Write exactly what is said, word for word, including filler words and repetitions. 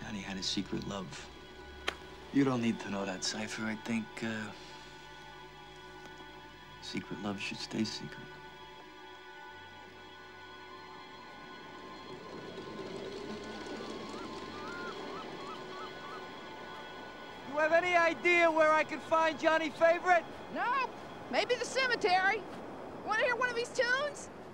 Johnny had a secret love. You don't need to know that, Cypher. I think, uh... secret love should stay secret. You have any idea where I can find Johnny Favorite? No. Maybe the cemetery. Want to hear one of these tunes?